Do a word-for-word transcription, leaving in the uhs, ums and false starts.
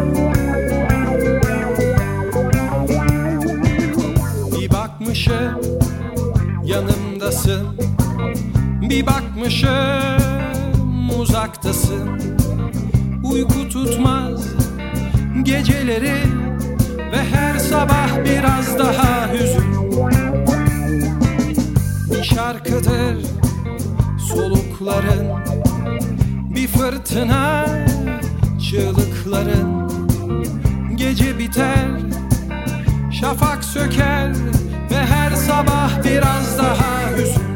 Bir bakmışım yanımdasın, bir bakmışım uzaktasın. Uyku tutmaz geceleri ve her sabah biraz daha hüzün. Bir şarkıdır solukların, bir fırtına çığlıkların. Gece biter, şafak söker ve her sabah biraz daha hüzün.